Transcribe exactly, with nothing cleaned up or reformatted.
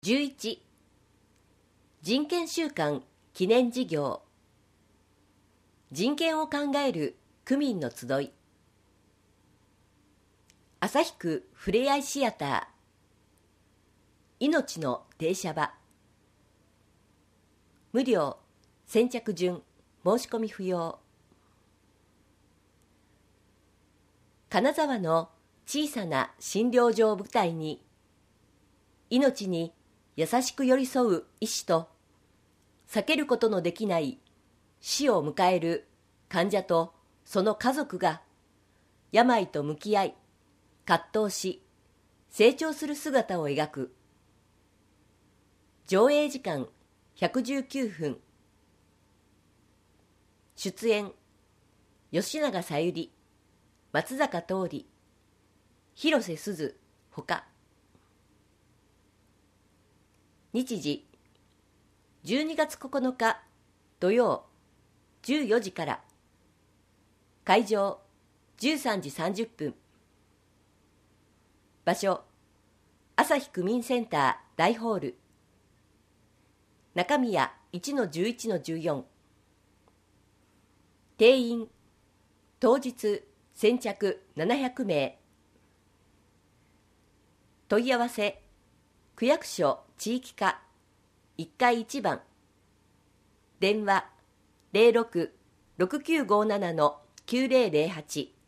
じゅういち人権週間記念事業人権を考える区民の集い旭区ふれあいシアター命の停車場無料先着順申し込み不要金沢の小さな診療所を舞台に命に優しく寄り添う医師と避けることのできない死を迎える患者とその家族が病と向き合い葛藤し成長する姿を描く。上映時間ひゃくじゅうきゅうふん。出演吉永小百合、松坂桃李、広瀬すずほか。日時じゅうにがつここのか土曜じゅうよじから。会場じゅうさんじさんじゅっぷん。場所旭区民センター大ホール中宮 いちのじゅういちのじゅうよん。定員当日先着ななひゃくめい。問い合わせ区役所地域課いっかいいちばん電話 ゼロろく ろくきゅうごなな きゅうゼロゼロはち